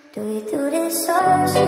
Do we do this ocean?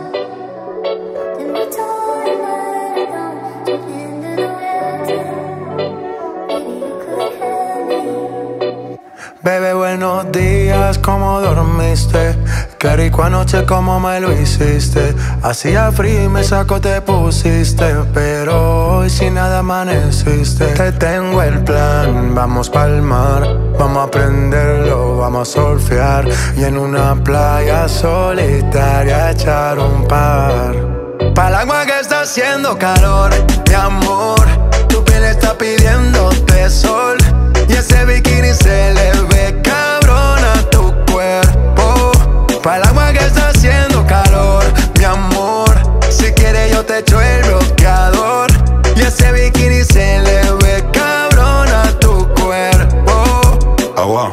Then we told him I don't jump into the water. Maybe you could help me. Bebé, buenos días, ¿cómo dormiste? Qué rico anoche, ¿cómo me lo hiciste? Hacía frío y me saco te pusiste, pero hoy sin nada amaneciste. Te tengo el plan, vamos pa'l mar, vamos a prenderlo, vamos a surfear y en una playa solitaria echar un par. Pa'l agua que está haciendo calor, mi amor, tu piel está pidiéndote sol y ese bikini se le ve cabrón a tu cuerpo. Pa'l agua que está haciendo calor, mi amor, si quieres yo te echo el bloqueador y ese bikini se le ve cabrón a tu cuerpo. Agua.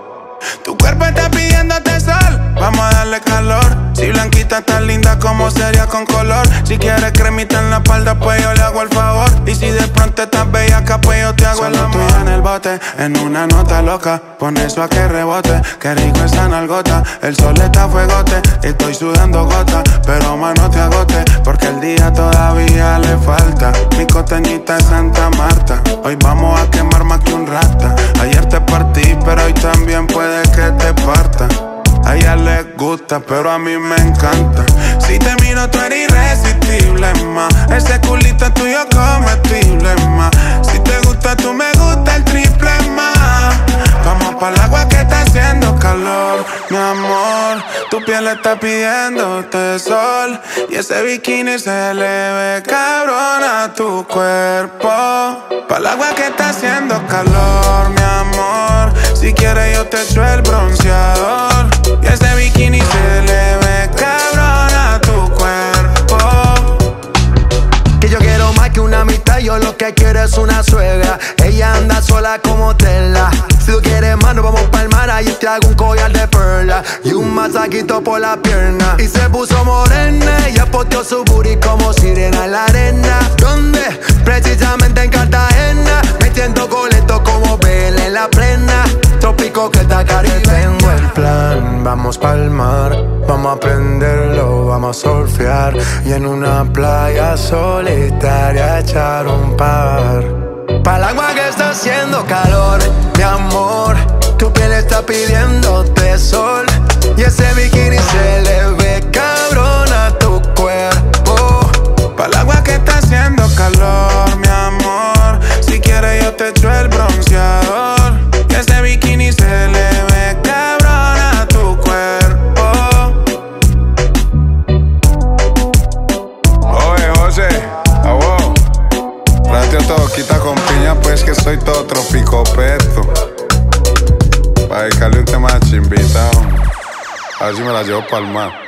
Tu cuerpo está pidiéndote sol, vamos a darle calor. Si blanquita tan linda, ¿cómo sería con color? Si quieres cremita en la espalda, pues yo le hago el favor. Y si de pronto estás bellaca, pues yo te hago el amor. Solo tú en el bote, en una nota loca, pon eso a que rebote. Qué rico esa nalgota, el sol está a fuegote. Estoy sudando gota, pero más no te agotes, porque el día todavía le falta. Mi costeñita es Santa Marta, hoy vamos a quemar más que un rata. Ayer te partí, pero hoy también puede que te parta. A ella le gusta, pero a mí me encanta. Si te miro tú eres irresistible, ma. Ese culito tuyo comestible, ma. Si te gusta tú me gusta el triple, ma. Vamos pa'l agua que está haciendo calor, mi amor. Tu piel está pidiéndote sol y ese bikini se le ve cabrón a tu cuerpo. Pa'l agua que está haciendo calor, mi amor. Si quieres yo te echo el bronceador y ese bikini se le ve cabrón a tu cuerpo. Que yo quiero más que una amistad, yo lo que quiero es una suegra. Ella anda sola como tela. Si tú quieres más, nos vamos pa'l mar, ahí te hago un collar de perla y un masajito por la pierna. Y se puso morena, ella posteó su booty como sirena en la arena. ¿Dónde? Precisamente en Cartagena, metiendo coleto como vela en la plena. Trópico que está caribe. Tengo el plan, vamos pa'l mar, vamos a prenderlo, vamos a surfear y en una playa solitaria echar un par. Pa'l agua que está haciendo calor, mi amor, tu piel está pidiéndote sol y ese bikini se le ve cabrón a tu cuerpo. Pa'l agua que está haciendo calor, mi amor, si quieres yo te echo el bronceador y ese bikini se le ve cabrón a tu cuerpo. Oye, José, wow. Tráete otra boquita con piña, pues que soy todo tropicopeto. Pa' dedicarle un tema de chimbita, a ver si me la llevo pa'l mar.